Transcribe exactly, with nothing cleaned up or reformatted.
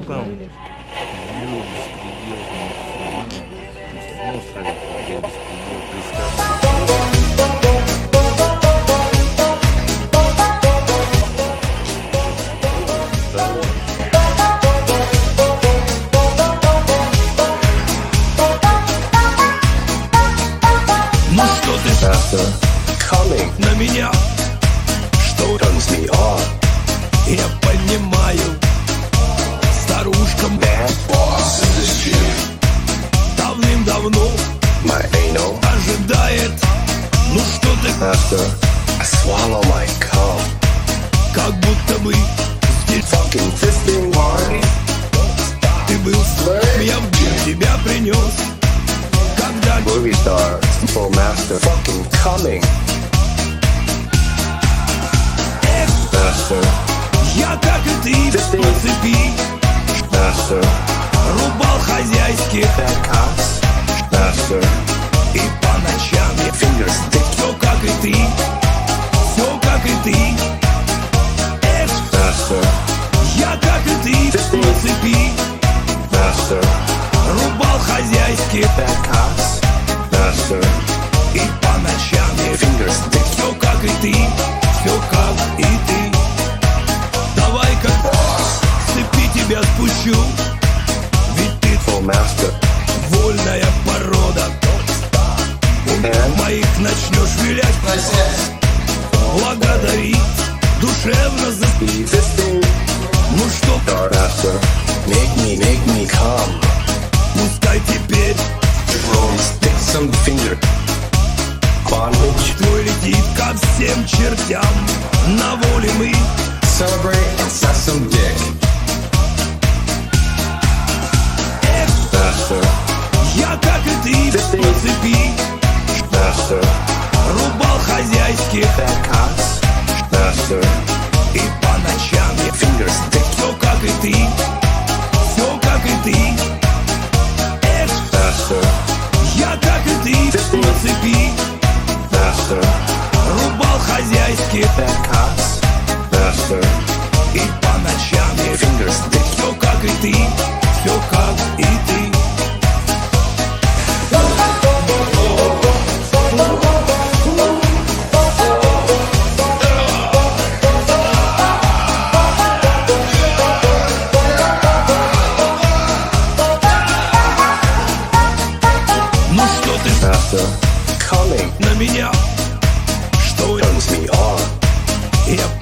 pound. Мил беспредел, ну, устраивает беспредел, Ну что ты After coming, на меня? Что turns me on. я понимаю? Старушка Man, boss in this gym. давным-давно My anal. ожидает. Ну что ты, After I swallow my cum. как будто бы здесь Fucking fisting party. ты был. Я в день тебя принес. Когда Movie star, full master. Fucking coming. Master, я, как и ты, по цепи master. рубал хозяйских That cops. Master. и по ночам я Fingers thick. все, как и ты, все, как и ты. Эх, Master. я, как и ты, по цепи Master. рубал хозяйских That cops. Master. и по ночам я Fingers thick. все, как и ты, все, как и ты. Давай-ка с цепи тебя спущу, ведь ты Full master. вольная порода. And Моих начнешь вилять, благодарить, душевно за... be fisting. Ну что, Star master. Make me, make me come. пускай теперь Stick some finger. Bondage. твой летит ко всем чертям. На воле мы Celebrate and suck some dick. Master. я, как и ты, по цепи Master. рубал хозяйских That cops. Master. и по ночам я Fingers thick. все, как и ты, все, как и ты. Эх, Master. я, как и ты, по цепи Master. рубал хозяйских That cops. Master. и по ночам я Fingers thick. все, как и ты, все, как и ты. Ну что ты Master. Coming. на меня? Что Turns me on. я